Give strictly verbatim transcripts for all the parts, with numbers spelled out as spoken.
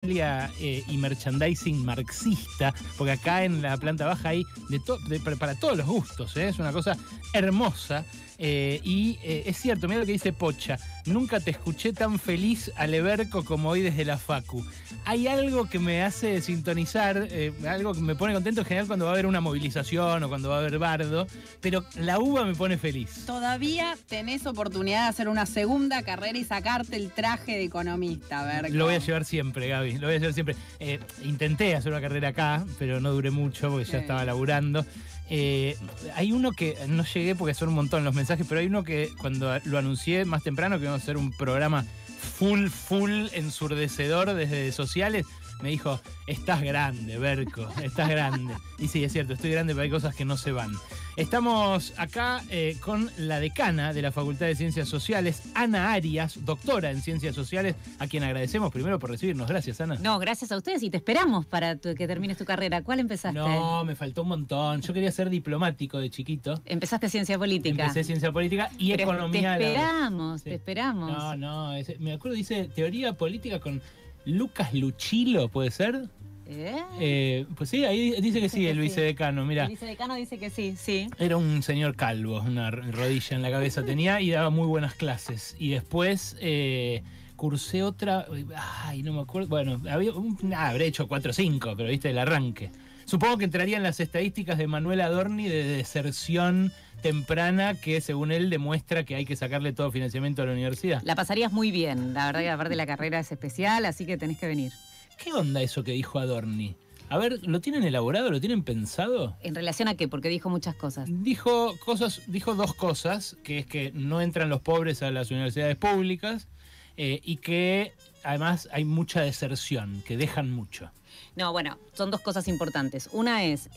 parafernalia eh, y merchandising marxista, porque acá en la planta baja hay de to de, para todos los gustos, ¿eh? Es una cosa hermosa. Eh, y eh, es cierto, mira lo que dice Pocha, nunca te escuché tan feliz a Leberco como hoy desde la Facu. Hay algo que me hace sintonizar, eh, algo que me pone contento en general cuando va a haber una movilización o cuando va a haber bardo, pero la uva me pone feliz. Todavía tenés oportunidad de hacer una segunda carrera y sacarte el traje de economista, Berco. Lo voy a llevar siempre, Gaby, lo voy a llevar siempre. Eh, intenté hacer una carrera acá, pero no duré mucho porque ya estaba laburando. Eh, hay uno que no llegué porque son un montón los mensajes, pero hay uno que cuando lo anuncié más temprano que íbamos a hacer un programa full, full ensurdecedor desde sociales, me dijo, estás grande, Berco, estás grande. Y sí, es cierto, estoy grande, pero hay cosas que no se van. Estamos acá eh, con la decana de la Facultad de Ciencias Sociales, Ana Arias, doctora en Ciencias Sociales, a quien agradecemos primero por recibirnos. Gracias, Ana. No, gracias a ustedes y te esperamos para tu, que termines tu carrera. ¿Cuál empezaste? No, me faltó un montón. Yo quería ser diplomático de chiquito. Empezaste Ciencia Política. Empecé Ciencia Política y Pero Economía. Te esperamos, Sí. te esperamos. No, no, ese, me acuerdo, dice Teoría Política con Lucas Luchilo, ¿puede ser? ¿Eh? Eh, pues sí, ahí dice que Dice sí, que el sí. vicedecano, mira. El vicedecano dice que sí, sí. Era un señor calvo, una rodilla en la cabeza tenía y daba muy buenas clases. Y después eh, cursé otra, ay, no me acuerdo, bueno, había un, ah, habré hecho cuatro o cinco, pero viste, el arranque. Supongo que entraría en las estadísticas de Manuel Adorni de deserción temprana que según él demuestra que hay que sacarle todo financiamiento a la universidad. La pasarías muy bien, la verdad que aparte la carrera es especial, así que tenés que venir. ¿Qué onda eso que dijo Adorni? A ver, ¿lo tienen elaborado? ¿Lo tienen pensado? ¿En relación a qué? Porque dijo muchas cosas. Dijo cosas, dijo dos cosas, que es que no entran los pobres a las universidades públicas eh, y que además hay mucha deserción, que dejan mucho. No, bueno, son dos cosas importantes. Una es,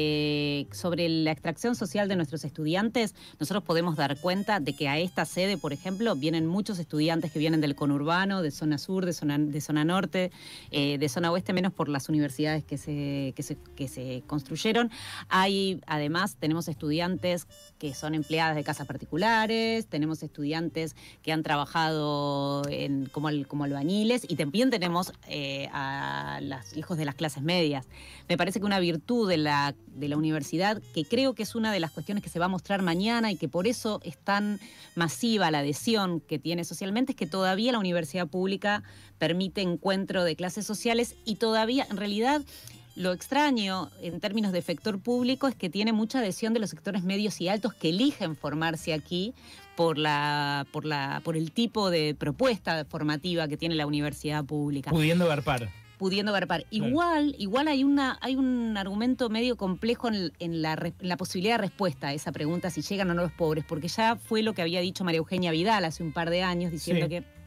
eh, sobre la extracción social de nuestros estudiantes, nosotros podemos dar cuenta de que a esta sede, por ejemplo, vienen muchos estudiantes que vienen del conurbano, de zona sur, de zona, de zona norte, eh, de zona oeste, menos por las universidades que se, que se, que se construyeron. Hay, además, tenemos estudiantes que son empleadas de casas particulares, tenemos estudiantes que han trabajado en, como, al, como albañiles y también tenemos eh, a los hijos de las clases medias. Me parece que una virtud de la, de la universidad, que creo que es una de las cuestiones que se va a mostrar mañana y que por eso es tan masiva la adhesión que tiene socialmente, es que todavía la universidad pública permite encuentro de clases sociales y todavía, en realidad, lo extraño en términos de sector público es que tiene mucha adhesión de los sectores medios y altos que eligen formarse aquí por, la, por, la, por el tipo de propuesta formativa que tiene la universidad pública. Pudiendo garpar. Pudiendo garpar. Claro. Igual, igual hay una, hay un argumento medio complejo en, en, la, en la posibilidad de respuesta a esa pregunta, si llegan o no los pobres, porque ya fue lo que había dicho María Eugenia Vidal hace un par de años, diciendo Sí. que...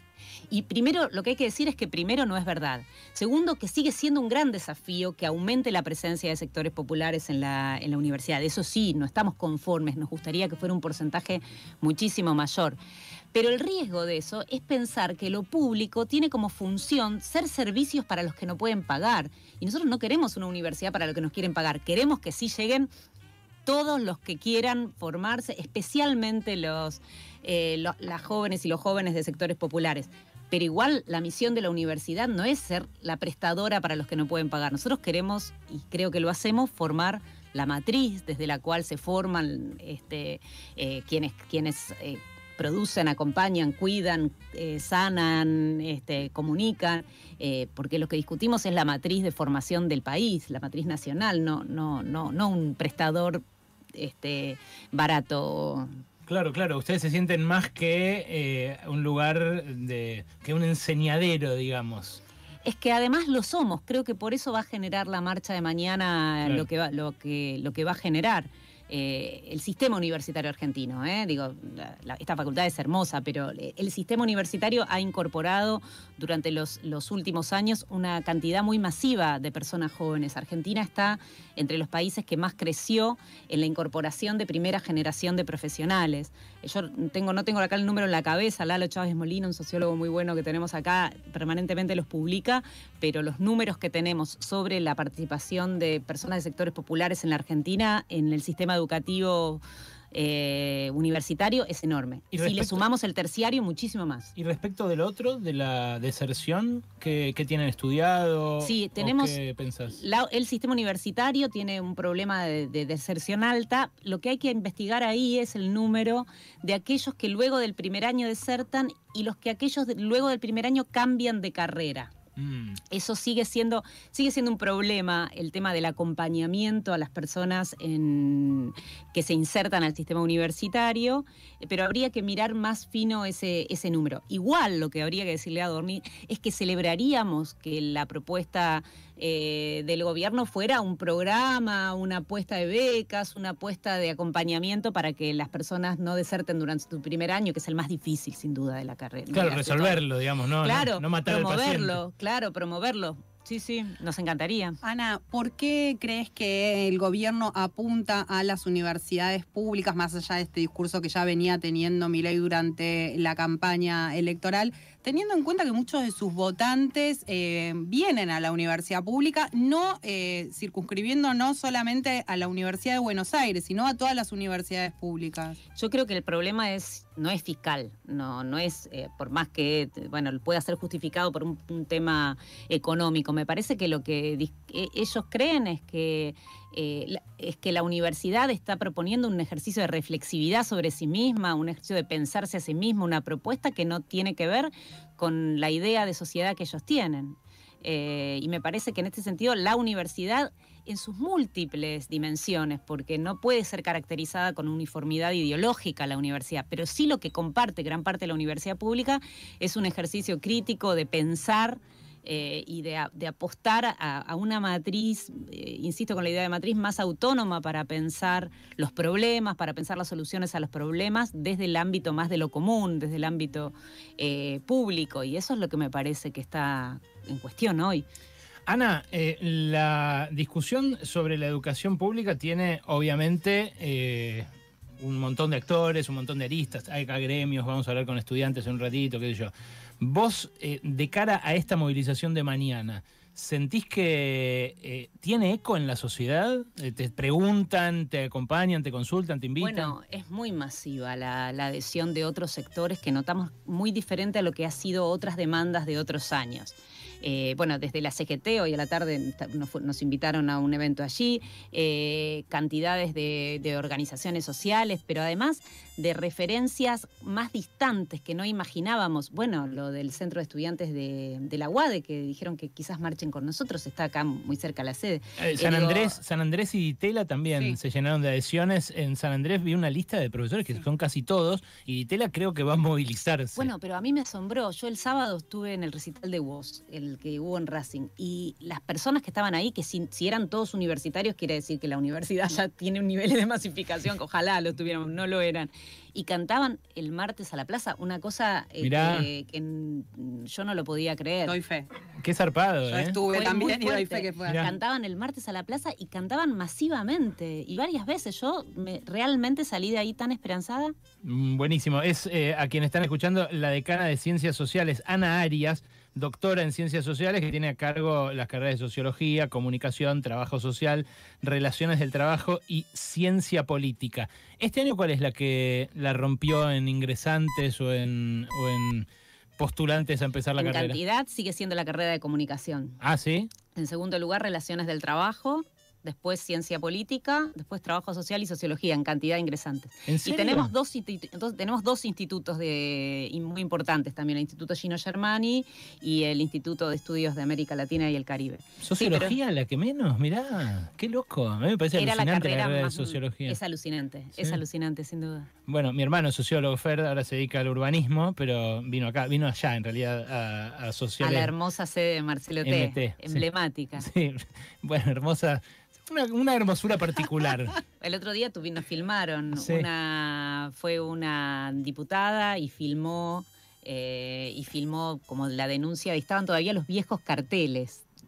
Y primero, lo que hay que decir es que primero no es verdad. Segundo, que sigue siendo un gran desafío que aumente la presencia de sectores populares en la, en la universidad. Eso sí, no estamos conformes, nos gustaría que fuera un porcentaje muchísimo mayor. Pero el riesgo de eso es pensar que lo público tiene como función ser servicios para los que no pueden pagar. Y nosotros no queremos una universidad para los que nos quieren pagar. Queremos que sí lleguen todos los que quieran formarse, especialmente los, eh, lo, las jóvenes y los jóvenes de sectores populares. Pero igual la misión de la universidad no es ser la prestadora para los que no pueden pagar. Nosotros queremos, y creo que lo hacemos, formar la matriz desde la cual se forman este, eh, quienes, quienes eh, producen, acompañan, cuidan, eh, sanan, este, comunican, eh, porque lo que discutimos es la matriz de formación del país, la matriz nacional, no, no, no, no un prestador este, barato. Claro, claro, ustedes se sienten más que eh, un lugar, de que un enseñadero, digamos. Es que además lo somos, creo que por eso va a generar la marcha de mañana, claro. lo que va, lo que, lo que va a generar. Eh, el sistema universitario argentino, ¿eh? Digo, la, la, esta facultad es hermosa, pero el sistema universitario ha incorporado durante los, los últimos años una cantidad muy masiva de personas jóvenes. Argentina está entre los países que más creció en la incorporación de primera generación de profesionales. Yo tengo, no tengo acá el número en la cabeza, Lalo Chávez Molina, un sociólogo muy bueno que tenemos acá, permanentemente los publica, pero los números que tenemos sobre la participación de personas de sectores populares en la Argentina, en el sistema educativo eh, universitario es enorme. Y si le respecto- sumamos el terciario, muchísimo más. Y respecto del otro, de la deserción, ¿qué, qué tienen estudiado? Sí, ¿O tenemos- ¿Qué pensás? La- el sistema universitario tiene un problema de, de deserción alta. Lo que hay que investigar ahí es el número de aquellos que luego del primer año desertan y los que aquellos de- luego del primer año cambian de carrera. Mm. Eso sigue siendo, sigue siendo un problema, el tema del acompañamiento a las personas en- que se insertan al sistema universitario, pero habría que mirar más fino ese, ese número. Igual lo que habría que decirle a Adorni es que celebraríamos que la propuesta eh, del gobierno fuera un programa, una apuesta de becas, una apuesta de acompañamiento para que las personas no deserten durante su primer año, que es el más difícil sin duda de la carrera. Claro, de la- resolverlo, digamos, ¿no? Claro, no, no matar al paciente. promoverlo, claro, promoverlo. Sí, sí, nos encantaría. Ana, ¿por qué crees que el gobierno apunta a las universidades públicas, más allá de este discurso que ya venía teniendo Milei durante la campaña electoral, teniendo en cuenta que muchos de sus votantes eh, vienen a la universidad pública, no eh, circunscribiendo no solamente a la Universidad de Buenos Aires, sino a todas las universidades públicas? Yo creo que el problema es no es fiscal, no no es eh, por más que bueno pueda ser justificado por un, un tema económico. Me parece que lo que dis- eh, ellos creen es que eh, la, es que la universidad está proponiendo un ejercicio de reflexividad sobre sí misma, un ejercicio de pensarse a sí misma, una propuesta que no tiene que ver con la idea de sociedad que ellos tienen. Eh, y me parece que en este sentido la universidad en sus múltiples dimensiones, porque no puede ser caracterizada con uniformidad ideológica la universidad, pero sí lo que comparte gran parte de la universidad pública es un ejercicio crítico de pensar eh, y de, de apostar a, a una matriz, eh, insisto con la idea de matriz, más autónoma para pensar los problemas, para pensar las soluciones a los problemas desde el ámbito más de lo común, desde el ámbito eh, público, y eso es lo que me parece que está en cuestión hoy. Ana, eh, la discusión sobre la educación pública tiene obviamente eh, un montón de actores, un montón de aristas, hay acá gremios, vamos a hablar con estudiantes en un ratito, qué sé yo. Vos, eh, de cara a esta movilización de mañana, ¿sentís que eh, tiene eco en la sociedad? Eh, ¿Te preguntan, te acompañan, te consultan, te invitan? Bueno, es muy masiva la, la adhesión de otros sectores que notamos muy diferente a lo que ha sido otras demandas de otros años. Eh, bueno, desde la C G T, hoy a la tarde nos, nos invitaron a un evento allí, eh, cantidades de, de organizaciones sociales, pero además de referencias más distantes que no imaginábamos. Bueno, lo del Centro de Estudiantes de, de la U A D E, que dijeron que quizás marchen con nosotros, está acá muy cerca de la sede. Eh, San, Eh, digo, Andrés, San Andrés y Ditela también Sí. se llenaron de adhesiones. En San Andrés vi una lista de profesores que Sí. son casi todos, y Ditela creo que va a movilizarse. Bueno, pero a mí me asombró. Yo el sábado estuve en el recital de Woz, el que hubo en Racing, y las personas que estaban ahí, que si, si eran todos universitarios, quiere decir que la universidad ya tiene un nivel de masificación, que ojalá lo tuviéramos, no lo eran. Y cantaban el martes a la plaza, una cosa eh, Mirá. que, que n- yo no lo podía creer. Doy fe. Qué zarpado, Yo ¿eh? estuve Fue también muy y doy fuerte. fe que fue. Mirá. Cantaban el martes a la plaza y cantaban masivamente. Y varias veces yo me, realmente salí de ahí tan esperanzada. Mm, Buenísimo. Es, eh, a quien están escuchando, la decana de Ciencias Sociales, Ana Arias, doctora en Ciencias Sociales, que tiene a cargo las carreras de Sociología, Comunicación, Trabajo Social, Relaciones del Trabajo y Ciencia Política. ¿Este año cuál es la que la rompió en ingresantes o en, o en postulantes a empezar la En carrera? cantidad sigue siendo la carrera de comunicación. Ah, ¿sí? En segundo lugar, Relaciones del Trabajo. Después Ciencia Política, después Trabajo Social y Sociología, en cantidad de ingresantes. ¿En Y serio? tenemos dos, institu- dos- tenemos dos institutos de, y muy importantes también, el Instituto Gino Germani y el Instituto de Estudios de América Latina y el Caribe. ¿Sociología la que menos? Mirá, qué loco. A mí me parece Era la alucinante la carrera carrera de más... Sociología. Es alucinante, Sí. es alucinante, sin duda. Bueno, mi hermano es sociólogo, Fer, ahora se dedica al urbanismo, pero vino acá, vino allá en realidad a, a A Sociales. la hermosa sede de Marcelo T, M T, sí. emblemática. Sí, bueno, hermosa, una, una hermosura particular. El otro día tuvi- nos filmaron, Sí. una, fue una diputada y filmó, eh, y filmó como la denuncia, estaban todavía los viejos carteles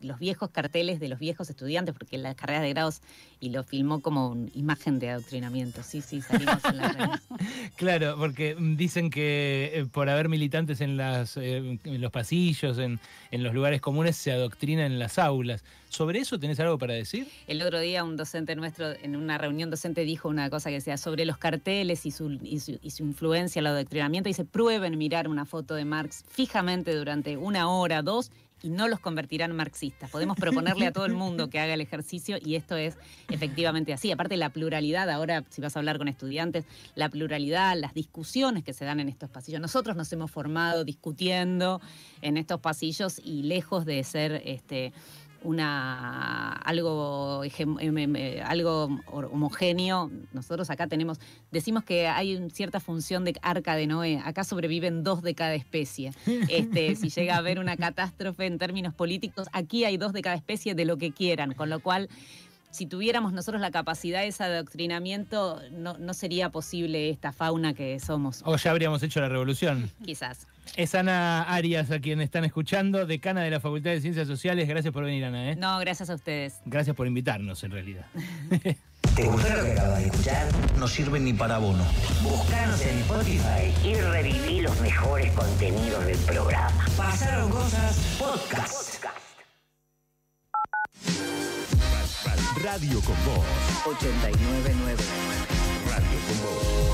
los viejos carteles de los viejos estudiantes, porque las carreras de grados, y lo filmó como imagen de adoctrinamiento. Sí, sí, salimos en las redes. Claro, porque dicen que eh, por haber militantes en, las, eh, en los pasillos, en, en los lugares comunes, se adoctrina en las aulas. ¿Sobre eso tenés algo para decir? El otro día un docente nuestro en una reunión docente dijo una cosa que decía sobre los carteles y su, y su, y su influencia al adoctrinamiento. Dice, prueben mirar una foto de Marx fijamente durante una hora, dos, y no los convertirán en marxistas. Podemos proponerle a todo el mundo que haga el ejercicio y esto es efectivamente así. Aparte la pluralidad, ahora si vas a hablar con estudiantes, la pluralidad, las discusiones que se dan en estos pasillos. Nosotros nos hemos formado discutiendo en estos pasillos y lejos de ser este, una algo, algo homogéneo, nosotros acá tenemos, decimos que hay una cierta función de arca de Noé, acá sobreviven dos de cada especie. Este, si llega a haber una catástrofe en términos políticos, aquí hay dos de cada especie de lo que quieran, con lo cual si tuviéramos nosotros la capacidad de ese adoctrinamiento, no, no sería posible esta fauna que somos. O ya habríamos hecho la revolución. Quizás. Es Ana Arias, a quien están escuchando, decana de la Facultad de Ciencias Sociales. Gracias por venir, Ana. ¿eh? No, gracias a ustedes. Gracias por invitarnos, en realidad. ¿Te gustó lo que acabas de escuchar? No sirve ni para abono. Buscanos en Spotify y reviví los mejores contenidos del programa. Pasaron cosas, podcast. Radio con Voz. ochenta y nueve punto nueve. Radio con Voz.